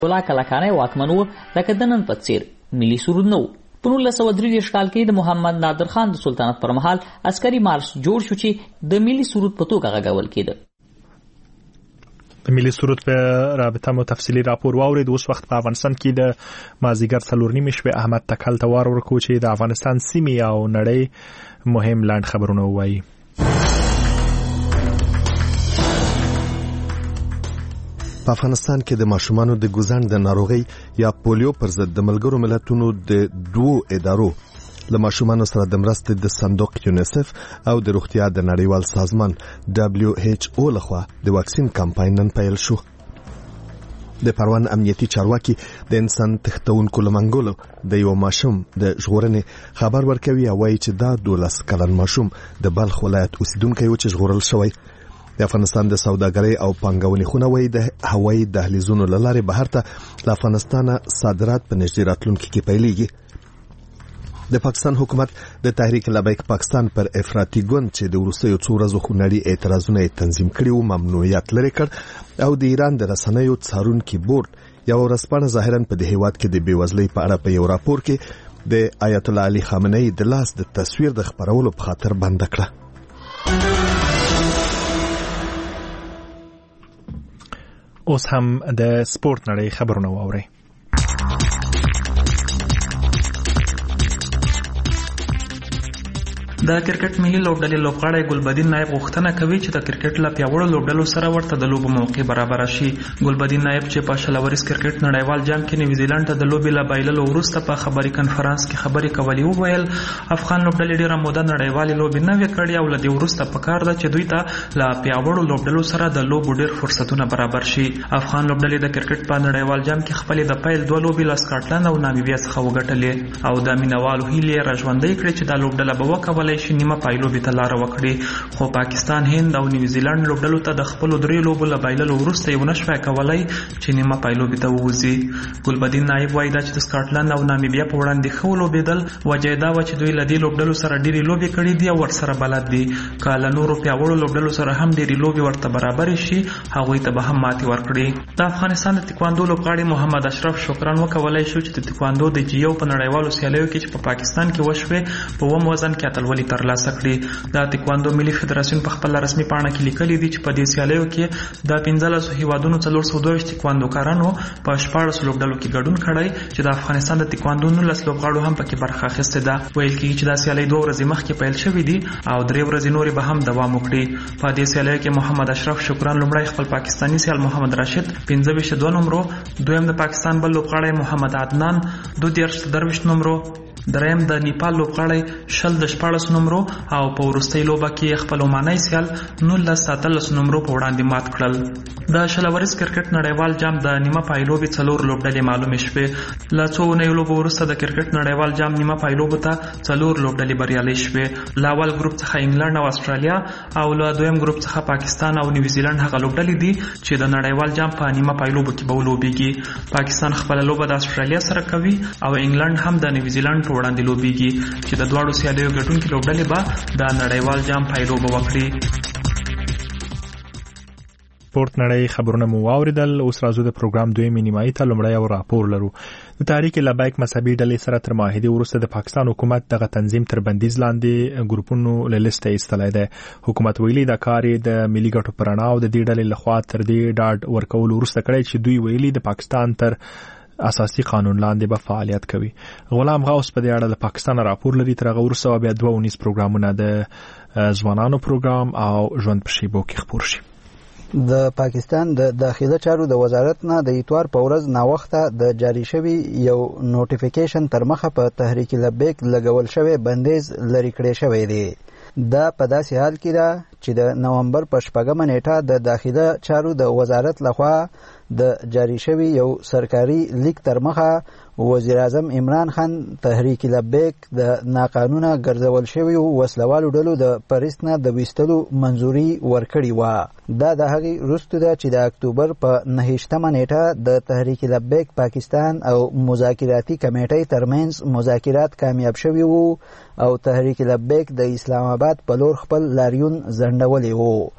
ولا کلکانه واکمن و لکه د نن په څیر ملي سرود نه و. په 1933 کال کې د محمد نادر خان د سلطنت پر مهال عسکري مارش جوړ شو چې د ملي سرود په توګه غږول کېده. د ملي سرود په رابطه مو تفصیلي راپور واورید. اوس وخت په افغانستان کې د مازیګر 4:30 شپې احمد تکل ته وار ورکو چې د افغانستان سیمې او نړۍ مهم لاند خبرونه وایي. په افغانستان کې د ماشومانو د ګوزن د ناروغي یا پولیو پر ضد د ملګرو ملتونو د 2 ادارو له ماشومانو سره د مرستې د صندوق یونیسف او د روغتیا د نړیوال سازمان WHO لخوا د واکسین کمپاین نن پیل شو. د پروان امنیتي چارواکي د انسان تختونکو لمنګولو د یو ماشوم د ژغورنې خبر ورکوي او وايي چې دا 12 کلن ماشوم د بلخ ولایت اوسیدونکی و چې ژغورل شوی. د افغانستان د سوداګرۍ او پانګونې خونه وایي د هوایي دهلیزونو له لارې بهر ته له افغانستانه صادرات په نږدې راتلونکي کې پیلېږي. د پاکستان حکومت د تحریک لبیک پاکستان پر افراطي ګوند چې د وروستیو څو ورځو خونړي اعتراضونه تنظیم کړي وو ممنوعیت لري کړ او د ایران د رسنیو څارونکي بورډ یو ورځپاڼه ظاهرا په دې هیواد کې د بیوزلۍ په اړه په یو راپور کې د آیت الله علي خامنه‌ای د لاس د تصویر د خپرولو په خاطر بند کړه. اوس هم د سپورت نړۍ خبرونه واورئ. د کرکټ ملي لوبډلې لوبغاړی ګلبدین نایب غوښتنه کوي چې د کرکټ له پیاوړو لوبډلو سره ورته د لوبو موقع برابر شي. ګلبدین نایب چې په شلوريز کرکټ نړیوال جام کې نیوزیلند ته د لوبې له بایللو وروسته په خبري کانفرنس کې خبرې کولې وویل افغان لوبډلې ډېره موده نړیوالې لوبې نه وې کړې او له دې وروسته پکار ده چې دوی ته له پیاوړو لوبډلو سره د لوبو ډېر فرصتونه برابر شي. افغان لوبډلې د کرکټ په نړیوال جام کې خپل د پیل 2 لوبې له سکاټلند او نامیبیا څخه وګټلې او د مینوالو هیلې راژوندۍ کړې چې د لوبډله به وکولای شي نیمه پایلو به تلاره وکړي. خو پاکستان هند او نیوزیلند لوبډلو ته د خپل درې لوبو له بایللو وروسته یو نشوي کولای چې نیمه پایلو به ته ووزي. ګلبدین نایب وایي چې د سکاټلند او نامیبیا په وړاندې خو لوبېدل وجه دا و چې دوی له دې لوبډلو سره ډېری لوبې کړې دي او ورسره بلد دي. کله نورو پیاوړو لوبډلو سره هم ډېری لوبې ورته برابر شي هغوی ته به هم ماتې ورکړي. د افغانستان د تکواندو لوبغاړي محمد اشرف شکران وکولای شو چې د تکواندو د جیو په نړیوالو سیالیو کې چې په پاکستان کې وشوه په وم وزن کې اتلولي ترلاسه کړي. د تکواندو ملي فدراسیون په خپل رسمي پاڼه کې لیکلي دي چې په دې سیالیو کې د 15 هیوادونو 422 تکواندوکارانو په 14 لوبډلو کې ګډون کړی چې د افغانستان د تکواندو 19 لوبغاړو هم پکې برخه اخیسته ده. ویل کېږي چې دا سیالي 2 ورځې مخکې پیل شوې دي او 3 ورځې نورې به هم دوام وکړي. په دې سیالیو کې محمد اشرف شکران لومړی خپل پاکستانی سیال محمد راشد 25 نمبر، دویم د پاکستان بل لوبغاړی محمد عدنان 22 نمبر، دریم د نیپال لوبغاړی 14 نمبر او په وروستۍ لوبه کې خپل عماني سیال 19 نمبر په وړاندې مات کړل. د شلوريز کرکټ نړیوال جام د نیمه پایلوبې 4 لوبډلې معلومې شوې. له څو نه لوبو وروسته د کرکټ نړیوال جام نیمه پایلوبه ته 4 لوبډلې بریالۍ شوې. له اول ګروپ څخه انګلند او استرالیا او له دویم ګروپ څخه پاکستان او نیوزیلند هغه لوبډلې دي چې د نړیوال جام په نیمه پایلوبه کې به ولوبېږي. پاکستان خپل لوبه د استرالیا سره کوي او انګلند هم د نیوزیلند په وړاندې لوبېږي چې د دواړو سیالیو ګټونکي لوبډلې به د نړیوال جام پایلوبه وکړي. سپورت نړۍ خبرونه مو واوریدل. اوس راځو د پروګرام دویمې نیمایي ته لومړی او راپور لرو. د تحریک لبیک مذهبي ډلې سره تر معاهدې وروسته د پاکستان حکومت دغه تنظیم تر بندیز لاندې ګروپونو له لیسته ایستلی دی. حکومت ویلي دا کار د ملي ګټو پر رڼا او د دې ډلې لخوا تر دې ډاډ ورکولو وروسته کړی چې دوی ویلي د پاکستان تر اساسي قانون لاندې به فعالیت کوي. غلام غوث په دې اړه د پاکستان راپور لري. تر هغه وروسته بیا 2 پروګرامونه د ځوانانو پروګرام او ژوند په شیبو کې خپور شي. د پاکستان د داخله چارو د وزارت نه د اتوار په ورځ ناوخته د جاری شوی یو نوټیفیکیشن تر مخه په تحریک لبیک لګول شوی بندیز لري کړی شوی دی. دا په داسې حال کې ده چې د نومبر په 4 نیټه د داخله چارو د وزارت لخوا د جاری شوی یو سرکاري لیک تر مخه وزیر اعظم عمران خان تحریک لبیک د ناقانونه ګرځول شوی وسلوالو ډلو د پاریسنا د وستلو منځوري ورکړی و. دا د هغې وروسته ده چې د اکتوبر په 9 نیټه د تحریک لبیک پاکستان او مذاکراتي کمیټې ترمنځ مذاکرات کامیاب شوي وو او تحریک لبیک د اسلام آباد په لور خپل لاریون ځنډولی وو.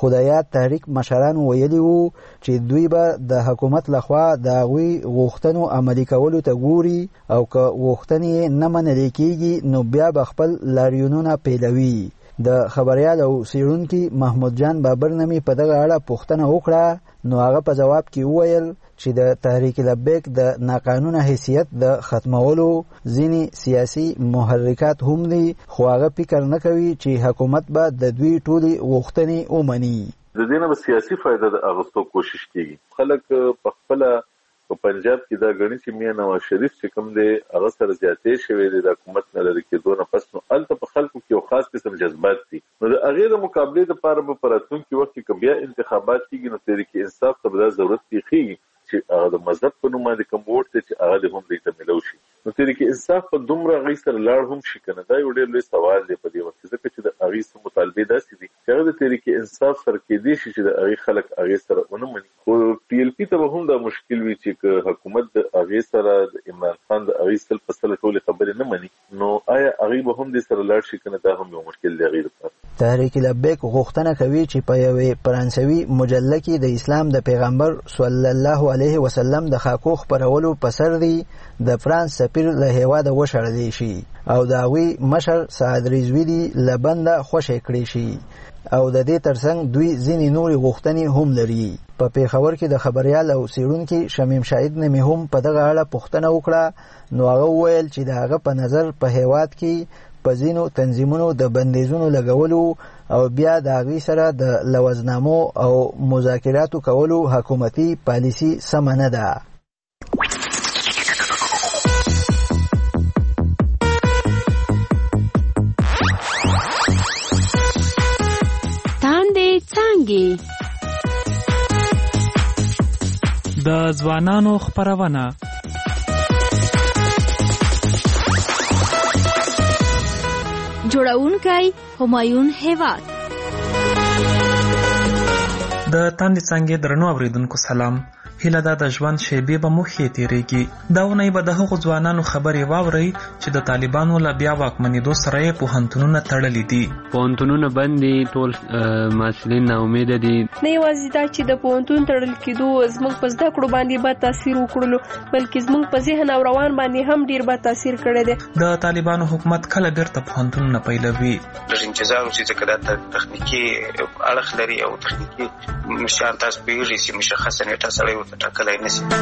خدایات تحریک مشرانو ویلي وو چې دوی به د حکومت لخوا د هغوی غوښتنو عملي کولو ته ګوري او که غوښتنې نه منل کېږي نو بیا به خپل لاریونونه پیلوي. د خبریال او څېړونکي محمود جان بابرنمي په دغه اړه پوښتنه وکړه نو هغه په جواب کې وویل چې د تحریک لبیک د ناقانونه حیثیت د ختمولو ځینې سیاسي محرکات هم دي خو هغه فکر نه کوي چې حکومت به د دوی ټولې غوښتنې ومني. د دې نه به سیاسي فایده د اغوستو کوشش کیږي. خلک په خپله په پنجاب کې دا ګڼي چې میا نواز شریف چې کوم دی هغه سره زیاتې شوی دی د حکومت نه لرې کېدو نه پس نو هلته په خلکو کې یو خاص قسم جذبات دي. نو د هغې د مقابلې دپاره به په راتلونکي وخت کې که بیا انتخابات کېږي نو تحریک انصاف ته به دا ضرورت پېښېږي چې هغه د مذهب په نوم باندې کوم ووټ دی چې هغه دې هم دوی ته میلو شي. نو تحریک انصاف په دومره هغوی سره لاړ هم شي که نه دا یو ډېر لوی سوال دی په دې وخت کې ځکه چې د هغوی څه مطالبې داسې دي چې هغه د تحریک انصاف سره کېدی شي چې د هغوی خلک هغې سره ونه مني. خو پی ایل پي ته به هم دا مشکل وي چې که حکومت د هغې سره د عمران خان د هغوی سل په سله ټولې خبرې نه مني نو آیا هغوی به هم دې سره لاړ شي که نه دا هم یو مشکل دی هغوی لپاره. تحریک لبیک غوښتنه کوي چې په یوې فرانسوي مجله کې د اسلام د پیغمبر صلی الله علیه وسلم د خاکو خپرولو په سر دی د فرانس سفیر له هیواده وشړلی شي او د هغوی مشر سعد رضوي له بنده خوشی کړی شي او د دې ترڅنګ دوی ځینې نورې غوښتنې هم لري. په پیښور کې د خبریال او څېړونکي شمیم شاهد نه مې هم په دغه اړه پوښتنه وکړه نو هغه وویل چې د هغه په نظر په هیواد کې په ځینو تنظیمونو د بندیزونو لګولو او بیا د هغوی سره د لوزنامو او مذاکراتو کولو حکومتي پالیسي سمه نه ده. د ځوانانو خپرونه جوړونکی همایون هیواد. د تاندې څانګې درنو اوریدونکو سلام. هیله ده د ژوند شیبې به مو ښې تېرېږي. دا اونۍ به د هغو ځوانانو خبرې واورئ چې د طالبانو له بیا واکمنېدو سره یې پوهنتونونه تړلي دي. پوهنتونونه بند دي، ټول محصلین ناامیده دي. نه یوازې دا چې د پوهنتون تړل کېدو زموږ په زده کړو باندې بد تاثیر وکړلو بلکې زموږ په ذهن او روان باندې هم ډېر بد تاثیر کړی دی. د طالبانو حکومت کله بیرته پوهنتونونه پیلوي؟ لږ انتظار وشي ځکه دا تخنیکي اړخ لري او تخنیکي شیان تاسو پوهېږئ چې مشخصه نیټه سړی ورته ټاکلی نه شي.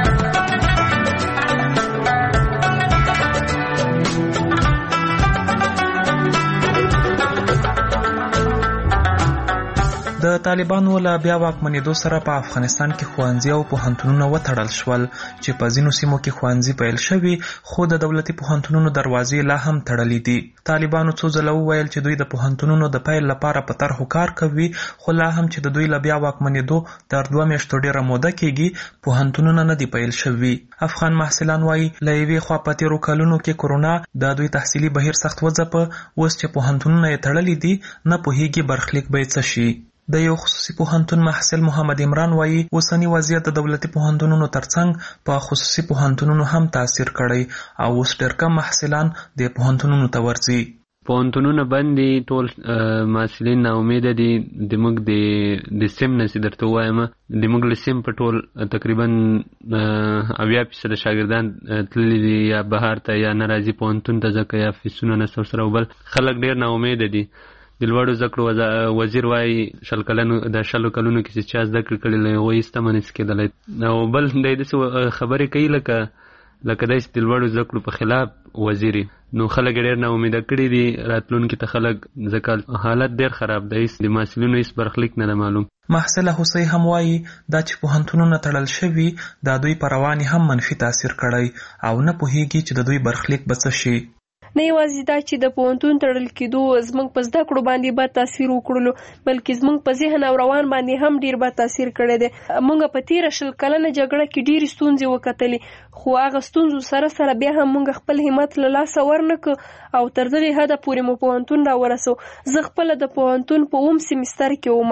د طالبانو له بیا واکمنېدو سره په افغانستان کې ښوونځي او پوهنتونونه وتړل شول چې په ځینو سیمو کې ښوونځي پیل شوي خو د دولتي پوهنتونونو دروازې لا هم تړلې دي. طالبانو څو ځله وویل چې دوی د پوهنتونونو د پیل لپاره په طرحو کار کوي خو لا هم چې د دوی له بیا واکمنېدو تر 2 میاشتو ډېره موده کېږي پوهنتونونه نه دي پیل شوي. افغان محصلان وایي له یوې خوا په تېرو کلونو کې کرونا د دوی تحصیلي بهیر سخت وځپه، اوس چې پوهنتونونه یې تړلي دي نه پوهېږي برخلیک به یې څه شي. د یو خصوصي پوهنتون محصل محمد عمران وایي اوسنی وضعیت د دولتي پوهنتونونو ترڅنګ په خصوصي پوهنتونونو هم تاثیر کړی او اوس ډېر کم محصلان د پوهنتونونو ته ورځي. پوهنتونونه بند دي، ټول محصلین ناامیده دي. زموږ د سیم نه چې درته ووایم زموږ له سیم په ټول تقریبا 80% شاګردان تللي دي یا بهر ته یا نه راځي پوهنتون ته ځکه یا فیسونه نشته ورسره او بل خلک ډېر ناامیده دي. د لوړو زده کړو وزیر وایي 100 کلونو کې چې چا زده کړې کړې له هغوی ایسته نشي کېدلی او بل دی داسې خبرې کوي لکه داسې د لوړو زده کړو په خلاف وزیر نو خلک ډېر ناامیده کړي دي راتلونکي ته خلک ځکه حالت ډېر خراب دی د محصلینو هېڅ برخلیک نه ده معلوم. محصله حسین هم وایي دا چې پوهنتونونه تړل شوي دا دوی په روان هم منفي تاثیر کړی او نه پوهېږي چې د دوی برخلیک به څه شي. نه یوازې دا چې د پوهنتون تړل کېدو زموږ په زده کړو باندې بد تاثیر وکړلو بلکې زموږ په ذهن او روان باندې هم ډېر بد تاثیر کړی دی. موږ په تېره 100 کلنه جګړه کې ډېرې ستونزې وکتلې خو هغه ستونزو سره بیا هم موږ خپل همت له لاسه ورنکړو او تر دغې حده پورې مو پوهنتون راورسو. زه خپله د پوهنتون په 8 سیمستر کې وم.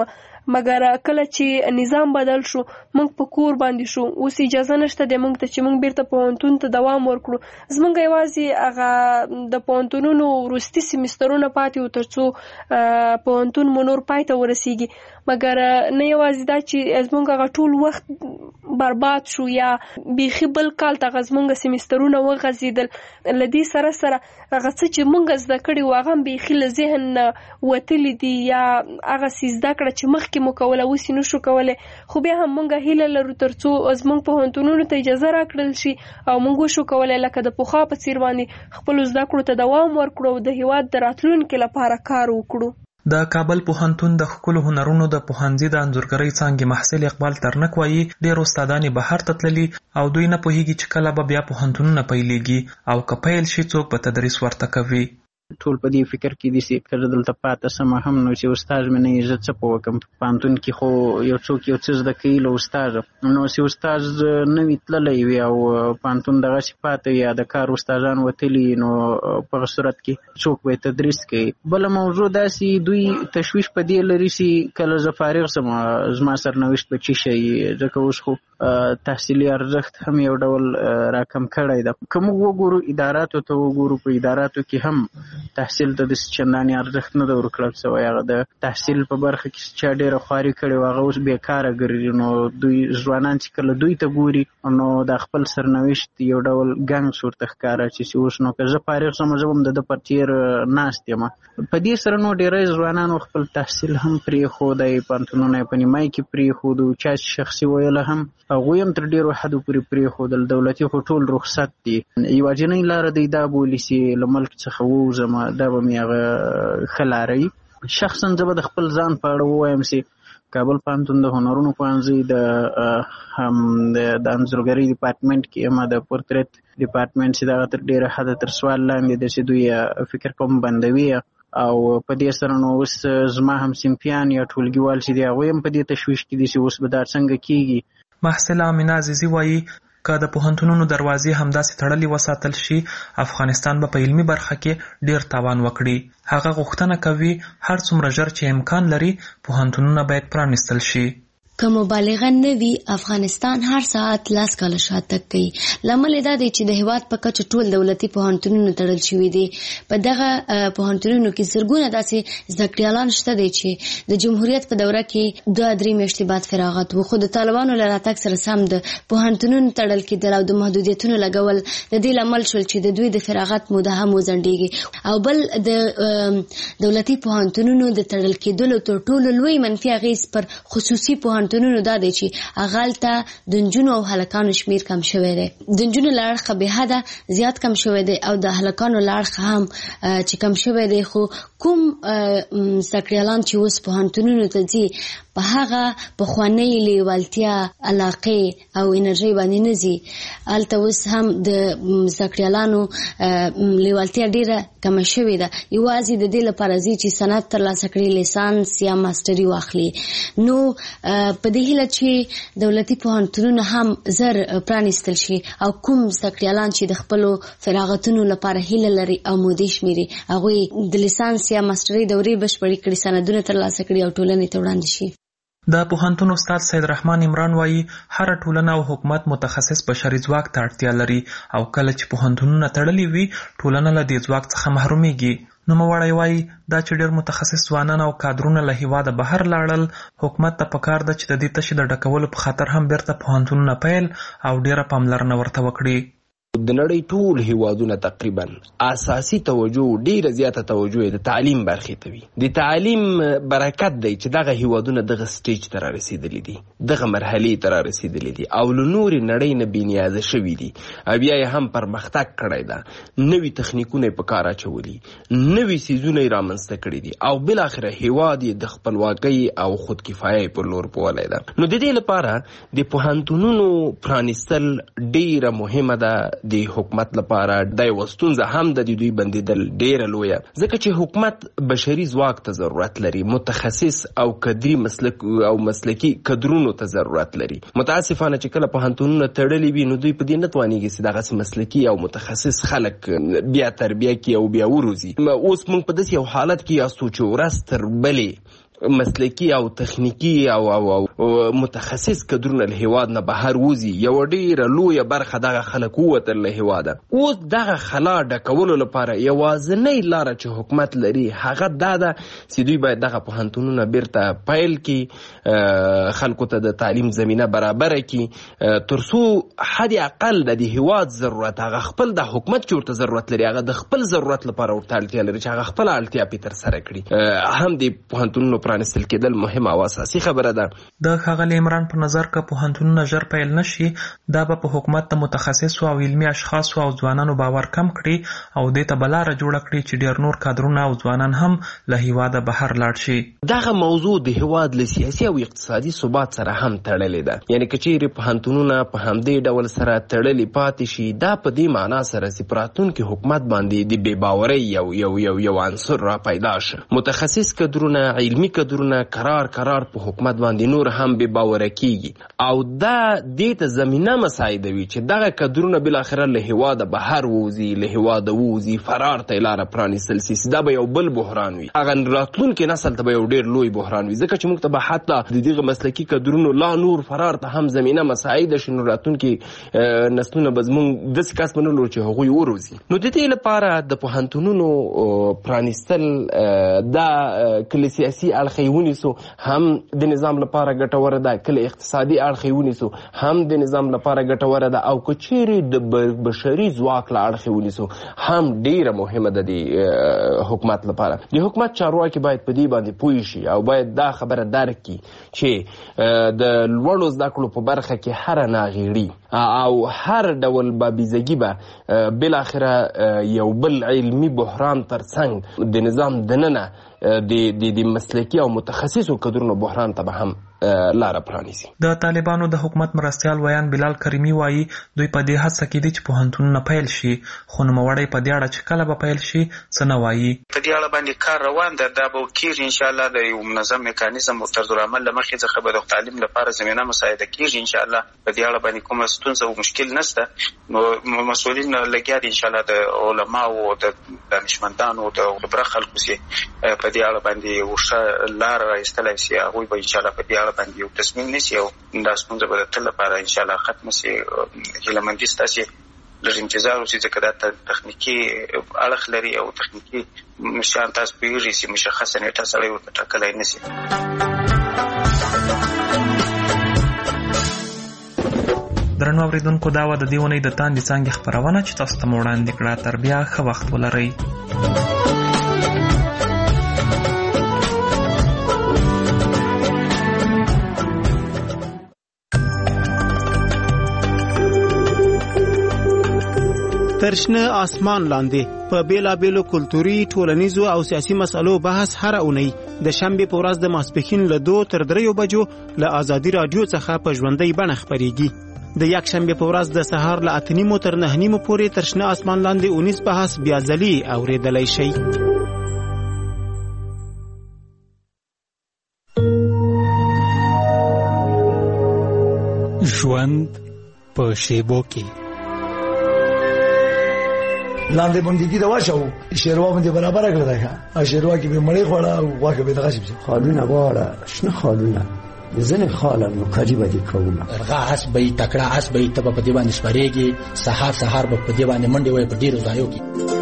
مګر کله چې نظام بدل شو موږ په کور باندې شو، اوس اجازه نشته د موږ ته چې موږ بیرته پوهنتون ته دوام ورکړو. زموږ یوازې هغه د پوهنتونونو وروستي سیمسترونه پاتې وو ترڅو پوهنتون مو نور پای ته ورسیږي. مګر نه یوازې دا چې زموږ هغه ټول وخت برباد شو یا بیخي بل کال ته زموږ سیمسترونه وغځېدل، له دې سره سره هغه څه چې موږ زده کړي وو هغه بیخي له ذهن وتلي دي یا هغه څه زده کړه چې مخکې مو کوله اوس یې نشو کولی. خو بیا هم موږ هیله لرو ترڅو زموږ پوهنتونونو ته اجازه راکړل شي او موږ وشو کولی لکه د پخوا په څیر باندې خپلو زده کړو ته دوام ورکړو او د هیواد د راتلونکي لپاره کار وکړو. د کابل پوهنتون د ښکلو هنرونو د پوهنځي د انځورګرۍ څانګې محصل اقبال ترنک وایي ډېر استادان یې بهر ته تللي او دوی نه پوهېږي چې کله به بیا پوهنتونونه پیلېږي او که پیل شي څوک به تدریس ورته کوي. ټول په دې فکر کې دي چې که دلته پاته سم هم نو چې استاد مې نه زه څه په وکم پوهنتون کې خو یو څوک یو څه زده کوي له استاد نو چې استاد نه وي تللی وي او پوهنتون دغسې پاته یا د کار استادان وتلي نو په هغه صورت کې څوک به تدریس کوي. بله موضوع داسې دوی تشویش په دې لري چې کله زه فارغ سم زما سرنوشت به څه شي، ځکه اوس خو تحصیلي ارزښت هم یو ډول راکم کړی ده. که موږ وګورو اداراتو ته وګورو په اداراتو کې هم تحصیل ته د چندانې ارزښت نه ده ورکړل شوی. هغه د تحصیل په برخه کې چا ډېره خواري کړې وه هغه اوس بېکاره ګرځي. نو دوی ځوانان چې کله دوی ته ګوري نو د خپل سرنوشت یو ډول ګنګس ورته ښکاره چې اوس نو که زه فارغ شم زه به هم د ده په څېر ناست یم. په دې سره نو ډېری ځوانانو خپل تحصیل هم پرېښودی، پوهنتونونه یې په نیمایي کې پرېښودو، چا چې شخصي ویله هم هغوی هم تر ډېرو حدو پورې پرېښودل. دولتي خو ټول رخصت دي، یوازینۍ لاره دی دا بولي چې له ملک څخه ووځم دا به مې هغه ښه لاره وي. شخصا زه به د خپل ځان په اړه ووایم چې کابل پوهنتون د هنرونو پوهنځي د انځورګرۍ ډپارټمنټ کې یم، د پورتریت ډپارټمنټ چې دغه تر ډېره حده تر سوال لاندې ده چې دوی فکر کوم بندوي او په دې سره نو اوس زما هم صنفیان یا ټولګیوال چې دي هغوی هم په دې تشویش کې دي چې اوس به دا څنګه کېږي. محصله امینه عزیزي وایي که د پوهنتونونو دروازې همداسې تړلې وساتل شي افغانستان به په علمي برخه کې ډیر تاوان وکړي. هغه غوښتنه کوي هر څومره ژر چې امکان لري پوهنتونونه باید پرانیستل شي. که مبالغه نه وي افغانستان هر ساعت لاس کاله شاتګ کوي. لامل دا دی چې د هیواد په کچه ټول دولتي پوهنتونونه تړل شوي دي. په دغه پوهنتونونو کې زرګونه داسې زده کړیالان شته دي چې د جمهوریت په دوره کې 2-3 میاشتې بعد فراغت وو، خو د طالبانو له راتګ سره سم د پوهنتونونو تړل کېدل او د محدودیتونو لګول د دې لامل شول چې د دوی د فراغت موده هم وځنډېږي. او بل د دولتي پوهنتونونو د تړل کېدلو تر ټولو لوی منفي اغېز پر خصوصي پوهنتونونو دا دی چې هغلته د نجونو او هلکانو شمیر کم شوی دی. د نجونو له اړخه به حده زیات کم شوی دی او د هلکانو له اړخه هم چې کم شوی دی. خو کوم زده کړیالان چې اوس پوهنتونونو ته ځي په هغه پخوانۍ لیوالتیا علاقې او انرژۍ باندې نه ځي. هلته اوس هم د زده کړیالانو لیوالتیا ډېره کمه شوې ده. یوازې د دې لپاره ځي چې سند ترلاسه کړي، لیسانس یا ماسټري واخلي. نو په دې هیله چې دولتي پوهنتونونه هم زر پرانیستل شي او کوم زده کړیالان چې د خپلو فراغتونو لپاره هیله لري او مودې شمیري هغوی د لیسانس یا ماسټري دورې بشپړې کړي، سندونه ترلاسه کړي او ټولنې ته وړاندې شي. د پوهنتون استاد سید رحمان عمران وایي هر ټولنه او حکومت متخصص بشري ځواک ته اړتیا لري او کله چې پوهنتونونه تړلي وي ټولنه له دې ځواک څخه محرومیږي. نوموړی وایي دا چې ډېر متخصص ځوانان او کادرونه له هیواده بهر لاړل، حکومت ته پکار ده چې د دې تشې د ډکولو په خاطر هم بیرته پوهنتونونه پیل او ډېره پاملرنه ورته وکړي. د نړۍ ټول هیوادونه تقریبا اساسي توجه ډیره زیاته توجه د تعلیم برخې ته وي. د تعلیم برکت دی چې دغه هیوادونه دغه سټیج ته رارسېدلي دي، دغه مرحلې ته رارسېدلي دي او له نورې نړۍ نه بېنیازه شوي دي. بیا یې هم پرمختګ کړی ده، نوي تخنیکونه یې په کار اچولي، نوي څیزونه یې رامنځته کړي دي او بالاخره هیواد یې د خپلواکۍ او خودکفایۍ پر لور بولی ده. نو د دې لپاره د پوهنتونونو پرانیستل ډیره مهمه ده. د حکومت لپاره د یو ستونزه هم د دوی بندیدل ډیره لویه، ځکه چې حکومت بشري ځواک ته ضرورت لري، متخصص او کدري مسلکي کدرونو ته ضرورت لري. متاسفانه چې کله پوهنتونونه تړلي وي نو دوی په دې نه توانېږي چې دغسې مسلکي او متخصص خلک بیا تربیه کړي او بیا وروزي. اوس موږ په داسې یو حالت کې یاستو چې ورځ تر بلې مسلکی او تخنیکی او متخصص کدرونه له هیواد نه بهر وځي یو ډیره لویه برخه دغه خلک ووتل له هیواده. اوس دغه خلا ډکولو لپاره یوازینۍ لاره چې حکومت لري هغه دا ده چې دوی باید دغه پوهنتونونه بیرته پیل کړي، خلکو ته د تعلیم زمینه برابره کړي، ترڅو حد اقل د هیواد ضرورت هغه خپل د حکومت چې ورته ضرورت لري هغه د خپل ضرورت لپاره ورته اړتیا لري چې هغه خپل اړتیا په تر سره کړي. هم د پوهنتونونو پرانیستل کېدل مهمه او اساسي خبره ده. د ښاغلي عمران په نظر که پوهنتونونه ژر پیل نشي دا به په حکومت د متخصصو او علمي اشخاصو او ځوانانو باور کم کړي او دې ته به لاره جوړه کړي چې ډېر نور کادرونه او ځوانان هم له هیواده بهر لاړ شي. دغه موضوع د هیواد له سیاسي او اقتصادي ثبات سره هم تړلې ده. یعنې که چیرې پوهنتونونه په همدې ډول سره تړلې پاتې شي دا په دې معنا سره چې په راتلونکي حکومت باندې د بې باورۍ یو عنصر را پیدا شي. متخصص کادرونه علمي کادرونه قرار په حکومت باندې نور هم بې باوره کیږي او دا دې ته زمینه مساعدوي چې دغه کادرونه بالاخره له هیواده بهر ووځي، له هیواده ووځي، فرار ته لاره پرانیستل سي. دا به یو بل بحران وي، هغه راتلونکي نسل ته به یو ډېر لوی بحران وي، ځکه چې موږ ته به حتی د دغه مسلکي کادرونو لا نور فرار ته هم زمینه مساعده شي. نو راتلونکي نسلونه به زموږ داسې کس به نه لرو چې هغوی وروځي. نو د دې لپاره د پوهنتونونو پرانیستل دا کله سیاسي اړخ ونیسو هم د نظام لپاره ګټوره ده، کله اقتصادي اړخ ونیسو هم د نظام لپاره ګټوره ده، او که چیرې د بشري ځواک له اړخ ونیسو هم ډیره مهمه ده د حکومت لپاره. د حکومت چارواکي باید په دې باندې پوه شي او باید دا خبره درک کړي چې د لوړو زده کړو په برخه کې هر ناغیړي او هر ډول بابیزګي به بالاخره یو بل علمي بحران ترڅنګ د نظام دننه د مسلکي او متخصصو کادرونو بحران ته به هم لاره پرانیزي. د طالبانو د حکومت مرستیال ویان بلال کریمی وایي دوی په دې هڅه کې دي چې پوهنتونونه پیل شي، خو نوموړی په دې اړه چې کله به پیل شي څه نه وایي. په دې اړه باندې کار روان ده، دا به کېږي انشاءالله. د یو منظم میکانیزم او طرزالعمل له مخې څخه به د تعلیم لپاره زمینه مساعده کېږي انشاءالله. په دې اړه باندې کومه ستونزه او مشکل نشته. نو مسؤلین لګیا دي انشاءالله د علماو او د دانشمندانو د خبره خلکو سي په دې اړه باندې ورشه لار راایستلی سي. هغوی به انشاءالله په دې اړه باندې یو تصمیم نیسي او دا ستونزه به د تل لپاره انشاءالله ختمه سي. هیله مندي ستاسې لږ انتظار وشي ځکه دا تخنیکي اړخ لري او تخنیکي شیان تاسو پوهېږئ چې مشخصه نیټه سړی ورته ټاکلی نه سي. درنو اورېدونکو دا وه د دې اونۍ د تاندې څانګې خپرونه چې تاسو ته مو وړاندې کړه. تر بیا ښه وخت ولرئ. ترشنه آسمان لاندې په بیلابیلو کلتوري، ټولنیزو او سیاسي مسالو بحث هر اونۍ د شنبې په ورځ د ماسپښین له 2 تر 3 بجو له آزادي رادیو څخه په ژوندۍ بڼه خپرېږي. د یک شنبې په ورځ د سهار له 8:30 تر 9:30 پورې ترشنه آسمان لاندې اونیز بحث بیا ځلې اورېدلی شئ. ژوند په شیبو کې لاندې بندګي دا واچو شیروا باندې برابر کړل دا شیروا کې به مړې خوړه او واکه به دغه شي خالونه واړه شنو خالونه ځنه خاله نو کاجی باندې کومه ارغا اس به تکړه اس به تب په دی باندې سپریږي سحر به په دی باندې منډي وای په ډیرو ځایو کې.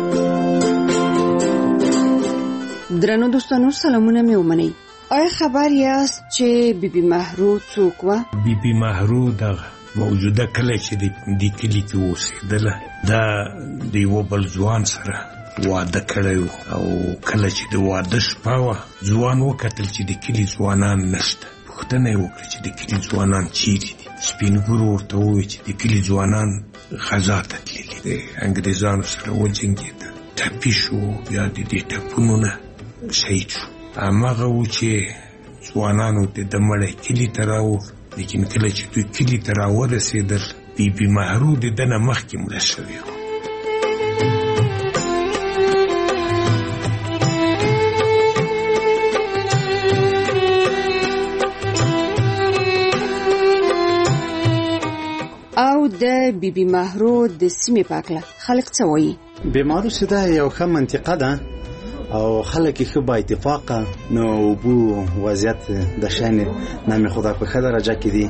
درنو دوستانو سلامونه مې ومنئ. آیا خبر یاست چې بیبي مهرو څوک و؟ بیبي مهرو د موجوده کله چې د کلی کې اوسېدله دا د یو بل ځوان سره واده کړی او کله چې د واده شپه وه ځوان وکتل چې د کلي ځوانان نشته. پوښتنه یې وکړه چې د کلي ځوانان چیرې دي. سپین ږیرو ورته وویل چې د کلي ځوانان غزا ته تللي د انګریزانو سره وجنګېده، ټپي شو، بیا د دې ټپونو نه شهید شو. هماغه و چې ځوانانو د مړی کلي ته راوړ، لیکن کله چې دوی کلي ته راورسېدل بیبي مهرو د ده نه مخکې مړه شوې وه. او د بیبي مهرو د سیمې په اړه خلک څه وایي؟ بیمارو سده یو ښه منطقه ده او خلک ښه با اتفاقه نو اوبو وضعیت د شان نام خدا په ښه درجه کې دي.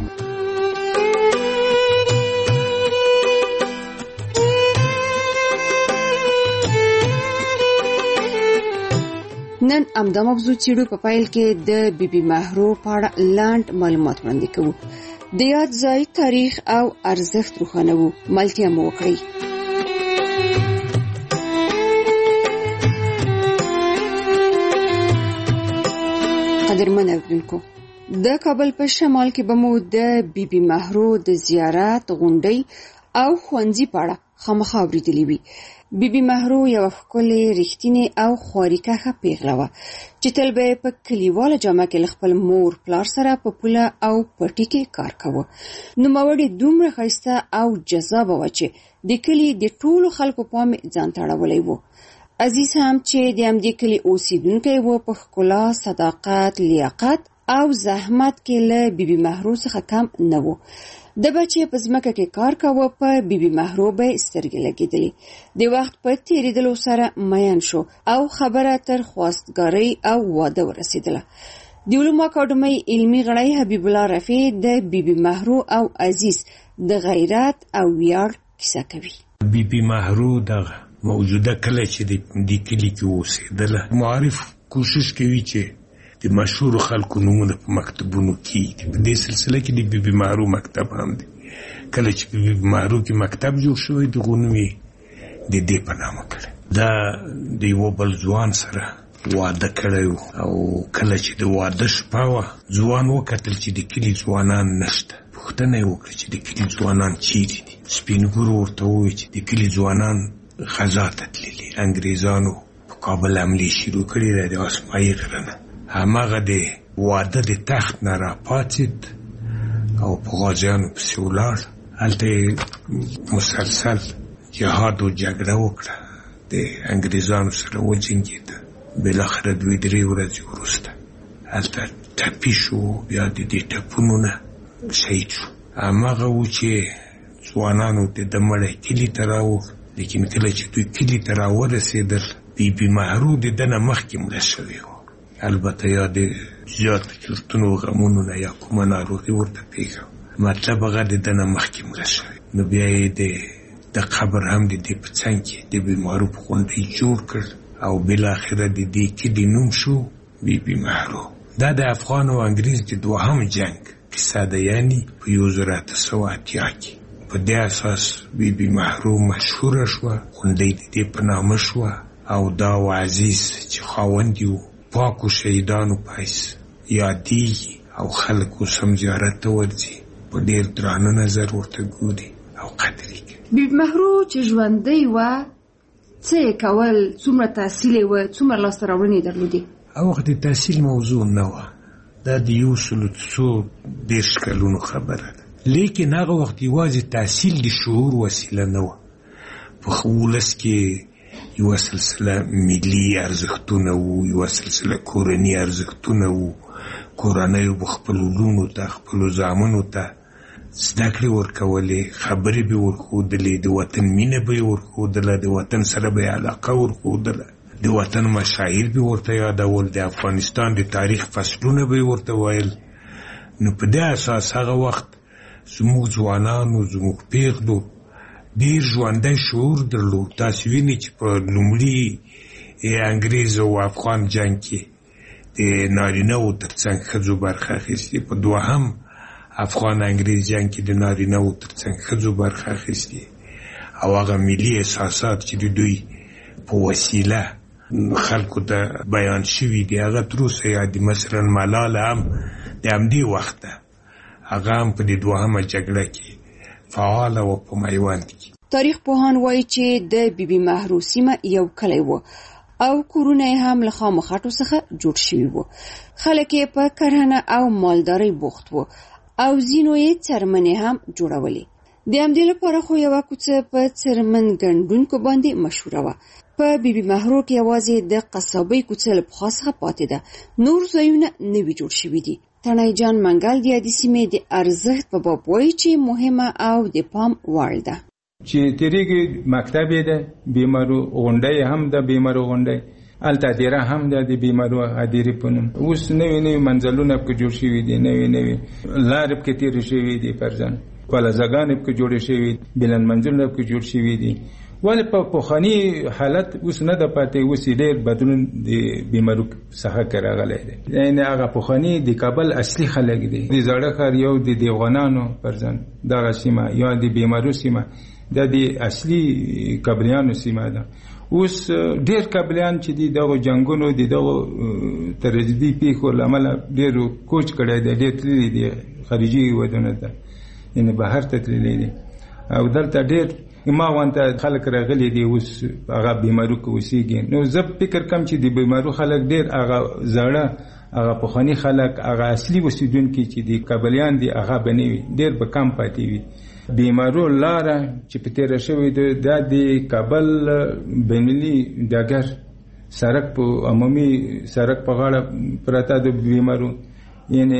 نن امدا موضوع چیرو په فایل کې د بیبي مهرو په اړه لاند معلومات وړاندې کوو. د یاد ځای تاریخ او ارزښت روښانه وو. ملتیا مو وکړئ. قدرمن اوریدونکو، د کابل په شمال کې به مو د بیبي مهرو د زیارت غونډۍ او ښوونځي په اړه خامخا اورېدلي وي. بیبي مهرو یو ښکلې رښتینې او خواريکښه پیغله وه چې تل به په کلیواله جامه کې خپل مور پلار سره په پوله او پټي کې کار کاوه. نوموړې دومره ښایسته او جذابه وه چې د کلي د ټولو خلکو پام ځان ته اړولی و. عزیز هم چې د همدې کلي اوسیدونکی و په ښکلا، صداقت، لیاقت او زحمت کې له بیبي مهرو څخه کم نه و. د بچې په ځمکه کې کار کاوه، په بیبي مهرو به سترګې لګېدلې. د وخت په تېرېدلو سره مین شو او خبره تر خواستګارۍ او واده ورسېدله. د علومو اکاډمۍ علمي غړی حبیب الله رفیع د بیبي مهرو او عزیز د غیرت او ویاړ کیسه کوي. بیبي مهرو دغه موجوده کله چې د کلي کې اوسېدله، معارف کوشش کوي چې د مشهور خلکو نومونه په مکتبونو کې دي. په دې سلسله کې د بیبي مهرو مکتب هم دی. کله چې په بیبي مهرو کې مکتب جوړ شوی، دغه نوم یې د دې په نامه کړی. دا د یوه بل ځوان سره واده کړی او کله چې د واده شپه وه، ځوان وکتل چې د کلي ځوانان نشته. پوښتنه یې وکړه چې د کلي ځوانان چیرې دي. سپین ږیرو ورته وویل چې د کلي ځوانان غزا ته تللي، انګریزانو په کابل حملې شروع کړې ده د اسماعي غره نه. هماغه د واده د تخت نه راپاڅېد او په غازیانو پسې ولاړ. هلته مسلسل جهاد و جګړه وکړه، د انګریزانو سره وجنګېده. بالاخره 2-3 ورځې وروسته هلته ټپي شو، بیا د دې ټپونو نه شهید شو. هماغه و چې ځوانانو د مړی کلي ته راوړ. لیکن کله چې دوی کلي ته راورسېدل، بیبي مهرو د ده نه مخکې مړه شوې وه. البته یا د زیاتو چورتونو غمونو نه یا کومه ناروغي ورته پېښه، مطلب هغه د ده نه مخکې مړه شوې. نو بیا یې د قبر هم د دې په څنګ کې د بیبي مهرو په غونډۍ جوړ کړ او بالاخره د دې کلي نوم شو بیبي مهرو. دا د افغان او انګریز د دوهم جنګ کیسه ده، یعنی په 1880 کې. په دې اساس بیبي مهرو مشهوره شوه، غونډۍ د دې په نامه شوه. او دا و عزیز چې خاوند یو پاکو شهیدانو پایس یادېږي او خلک اوس هم زیارت ته ورځي، په ډېر درانه نظر ورته ګوري او قدر یې کوي. بیبي مهرو چې ژوندۍ وه، څه یې کول؟ څومره تحصیل یې وه؟ څومره لاسته راوړنې یې درلودې؟ هغه وخت د تحصیل موضوع نه وه، دا د 130 کلونو خبره ده. لیکن هغه وخت یوازې تحصیل د شعور وسیله نه وه. په ولس کې یوه سلسله ملي ارزښتونه وو، یوه سلسله کورني ارزښتونه وو. کورنیو به خپلو لوڼو ته، خپلو زامنو ته زده کړې ورکولې، خبرې به ورښودلې، د وطن مینه به یې ورښودله، د وطن سره به یې علاقه ورښودله، د وطن مشاعر به ورته یادول، د افغانستان د تاریخ فصلونه به یې ورته ویل. نو په دې اساس هغه وخت زموږ ځوانانو، زموږ پیغلو ډېر ژوندی شعور درلود. تاسې وینئ چې په لومړي انګریز او افغان جنګ کې د نارینه‌وو تر څنګ ښځو برخه اخیستې، په دوهم افغان انګریز جنګ کې د نارینه‌وو تر څنګ ښځو برخه اخیستې. او هغه ملي احساسات چې د دوی په وسیله خلکو ته بیان شوي دي، هغه تر اوسه یادي. مثلا ملاله هم د همدې وخته، هغه هم په دې دوهمه جګړه کې فعاله و په میوند کې. تاریخ پوهان وایي چې د بیبي مهرو سیمه یو کلی و او کورونه یې هم له خامو خټو څخه جوړ شوي وو. خلک یې په کرهنه او مالدارۍ بوخت وو او ځینو یې څرمنې هم جوړولې. د همدې لپاره خو یوه کوڅه په څرمن ګنډونکو باندې مشهوره وه. په بیبي مهرو کې یوازې د قصابۍ کوڅه له پخوا څخه پاتې ده، نور ځایونه نوي جوړ شوي دي. تڼۍ جان منګل د یادې سیمې د ارزښت په باب وایي چې مهمه او د پام وړ ده. چې تیریږي مکتب یې ده، بیمارو غونډۍ هم ده، بیمارو غونډۍ الته ادیره هم د بیمارو ادیره پونم اوس نوې منزلونه په جوړ شوي دي نوې لارې په تیر شوي دي پرځن پلازګان په جوړ شوي بلند منزلونه په جوړ شوي دي ولې په پوخانی حالت اوس نه د پاتې اوس ډېر بدلون د بیمارو څخه راغلی دی یعنی هغه پوخانی د کابل اصلي خلک دي د زړه ښار یو د دیوغانانو پرځن دغه سیمه یا د بیمارو سیمه د اصلي کابلیانو سیمه ده اوس ډېر کابلیان چې دغه جنگونو دغه ترجدي پیښو لامل ډېر کوچ کړی دی ډېر تللی دي خارجي ودونه ده یعنی بهر ته تللی دي او دلته ډېر ما وانته خلک راغلي دي اوس هغه بیمارو کې اوسېږي نو زه فکر کوم چې د بیمارو خلک ډېر هغه زړه هغه پخواني خلک هغه اصلي اوسېدونکي چې د کابلیان دي هغه به نه وي ډېر به کم پاتې وي بیمارو لاره چې په تېره شوې ده د کابل بینالمللي ډګر سړک په عمومي سړک په غاړه پرته د بیمارو یعنی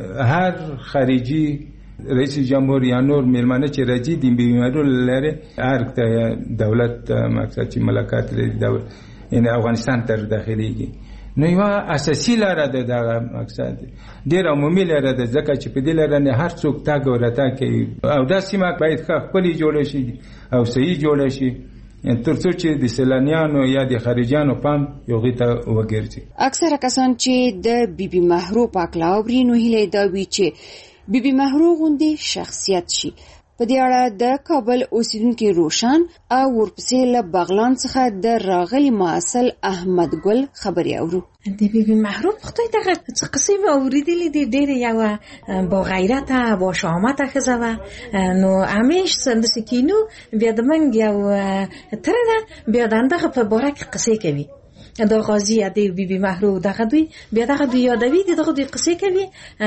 هر خارجي رئیس جمهور یا نور میلمانه چې راځي د بیمارو لري هر دولت مقصد چې ملکات لري یعنی افغانستان تر داخليږي نو یو اساسي لاره ده دغه مقصد ډېر عمومي لاره ده ځکه چې په دې لاره نه هر څوک تاګ ورته کوي او دا سیمه باید خپل جوړ شي او صحیح جوړ شي ترڅو چې د سیلانیانو یا د خارجيانو پام یو غیته وګرځي اکثره کسان چې د بیبي مهرو پاکلاوري نو هیله دا وی چې بیبي مهرو غوندي شخصیت شي په دې اړه د کابل اوسیدونکو روشن او ورپسې له بغلان څخه د راغلي معسل احمد ګل خبري اورو د بیبي مهرو په خدای دغه څه قصې اوریدلې دي ډېر یو با غیرته با شامته خزوه نو همیش سند سکینو بیا د منګ یو تر بیا دغه په باره کې قصې کوي دا غازی د بیبي مهرو دغه دوی بیا دغه دوی یادوي دغه دوی قصې کوي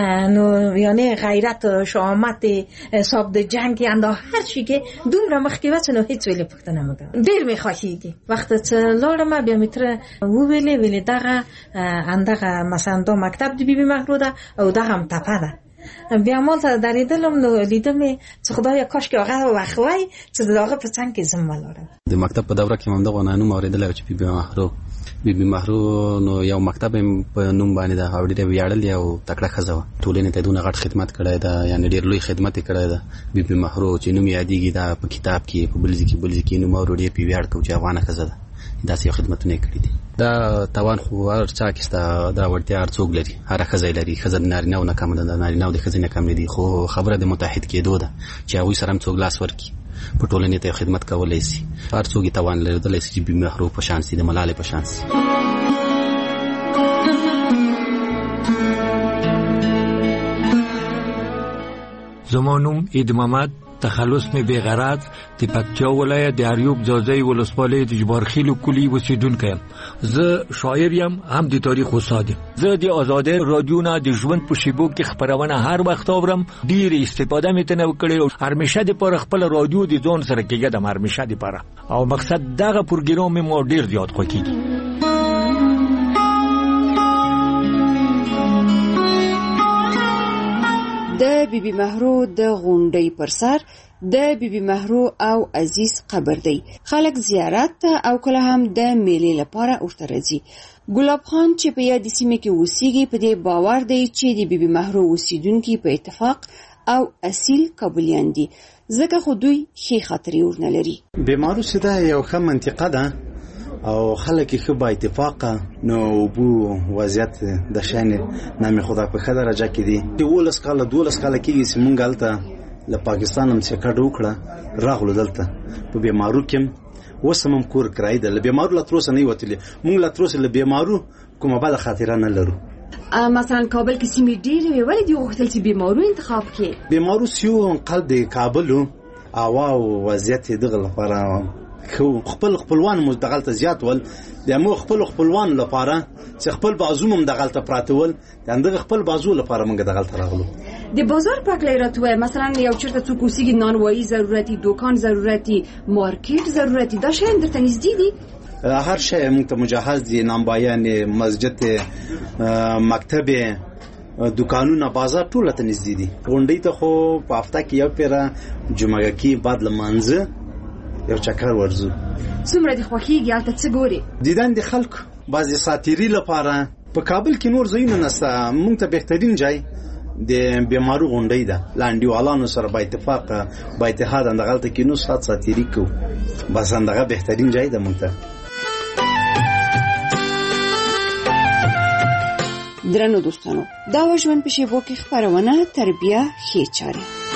نو یعنی غیرت شامت حساب د جنگ انده هر چی کې دومره مخکې وڅ نو هیڅ ویلې پښتنه مګه ډیر می خوښیږي وخت چې لورم بیا متر و ویلې دغه اندغه مثلا دا مکتب د بیبي مهرو ده او دغه هم تپه ده بیا مالته درېدلم نو لیدم چې خدای کاش کې هغه وخوي چې دغه په څنګه کې زم ولرم د مکتب په دوره کې هم دغه نانو اوریدل چې بیبي مهرو نو یو مکتب په نوم باندې دا اورېدل ویاړل یو تکړه خزوه ټولنې ته دونه غټ خدمت کړی دا یعنی ډېر لوی خدمت کړی دا بیبي مهرو چې نوم یادېږي دا په کتاب کې په بلځي کې نوم اورېدل په ویاړ کو چې افغانه خزه ده دا سې خدمتونه کړې دي دا توان خو ارچا کېستا دا ورته ارڅوګ لري هر خزه لري خزه نارینه او نه کم ده نارینه او د خزه نه کم دي خو خبره د متحد کېدو ده چې هغه سره هم څوک لاس ورکي په ټولنې ته خدمت کولای شي هر څوک توان لري چې بیبي مهرو په شان سي د ملالې په شان سي زمانوم اید محمد تخلص می بیغرض د پکتیا ولایت د اریوب ځاځي ولسوالۍ د جبارخیل کلی اوسیدونکی یم زه شاعر یم هم د تاریخ استاد یم زه د آزادۍ رادیو نه د ژوند په شیبو کې خبرونه هر وخت اورم ډیر استفاده می تنه وکړي هرمشه د پر خپل رادیو د ځون سره کېږم د هرمشه د پر او مقصد دغه پروګرام مو ډیر زیات خوښیږي د بیبي مهرو د غونډۍ پر سر د بیبي مهرو او عزیز قبر دی خلک زیارت او کله هم د میلې لپاره ورته راځي ګلاب خان چې په یاد سیمه کې اوسېږي په دې باور دی چې د بیبي مهرو اوسیدونکو په اتفاق او اصیل قبولیان دي ځکه خو دوی ښې خاطرې ورنلري بیمارو سده یو ښه منطقه ده او خلک خو با اتفاقه نو بو وضعیت د شان نامي خدا په خدای درجه کې دي د ولس کاله دولس کاله کې سیمونګ الته له پاکستان هم څخه کډ وکړه راغلو دلته په بیمارو کې وسمم کور کرای د بیمارو لتروس نه وتلی مونږ لتروس له بیمارو کومه بل خاطره نه لرو مثلا کابل کې سیمې ډېرې وي ولې دی وختل چې بیمارو انتخاب کې بیمارو سیو قلب د کابل او وضعیت دغه لپاره خپل خپلوان مو دغلت زیات ول د مو خپلوان لپاره چې خپل بازوم دغلت پراتول دغه خپل بازو لپاره موږ دغلت راغلو د بازار پاکلای راتوه مثلا یو چرته څوک اوسېږي نانوایی ضرورتي دکان ضرورتي مارکیټ ضرورتي دا شی درته نږدې دي هر شی موږ ته مجهز دي نامبایان مسجد مکتب دکانونه بازار ټول ته نږدې دي غونډې ته خو په هفته کې یو پیره جمعه کې بعد لمانځه یو چکر ورزو څومره د خوخیږي البته څه ګوري دیدن د خلکو بعضې ساتیري لپاره. په کابل کې نور ځایونه نشته. موږ ته بهترین ځای د بیمارو غونډۍ ده، له انډیوالانو سره با اتفاق با اتحاد اندغلته کې نو ساتیري کو، بس اندغه بهترین ځای ده موږ ته. درنو دوستانو، دا ژوند په شیبو کې خبرونه تربیه ښې چارې